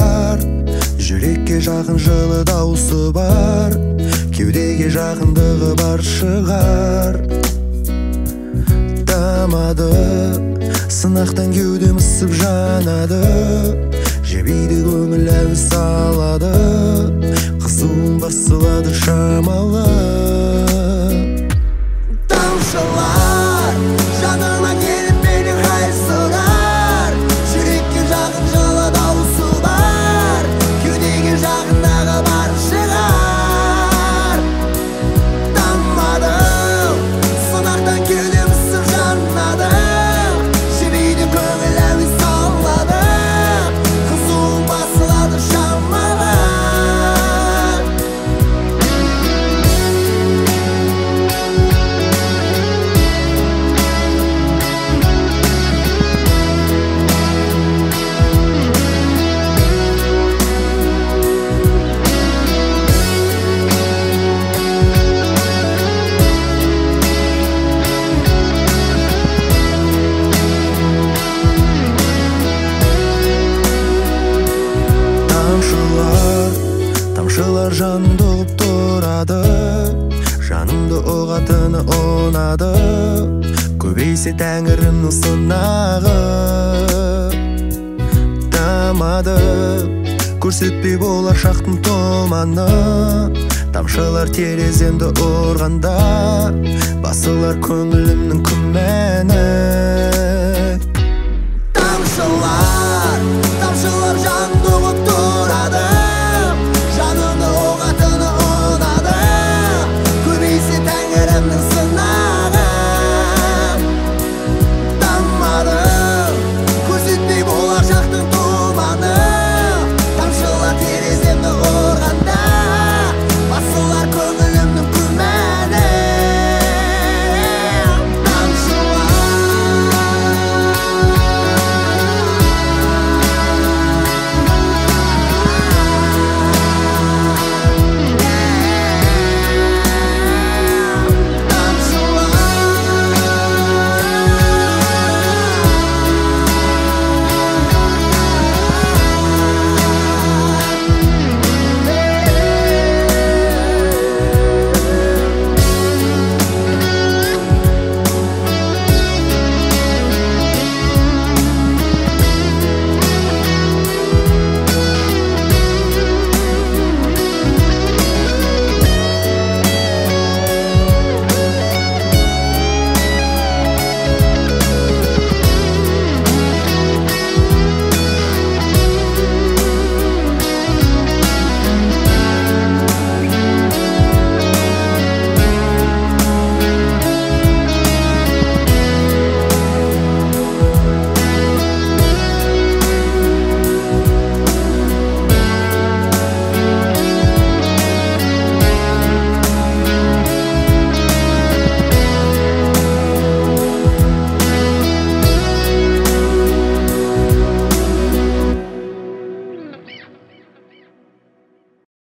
тамшылар, жүрекке жақын жылы дауысы бар, кеудеге жақындығы бар шығар. Дамады, сынақтан кеудем ысып жанады, жебейді көңіл әуес алады, қызуым басылады шамалы. Тамшылар, жаныма келіп мені қайсылар, жүрекке жақын жылы дауысы бар, кеудеге жақындағы бар шығар. Дамадым, сынақтан кеудем ысып жанады, жебейді көңіл әуес алады, қызуым басылады шамалы. Тамшылар жанымды ұғып тұрады, жанымды ұғатыны ұнады, көбейсе тәңірімнің сынағы. Дамады, көрсетпей болар шақтың тұманы, тамшылар тереземді ұрғанда, басылар көңілімнің күмәні. Тамшылар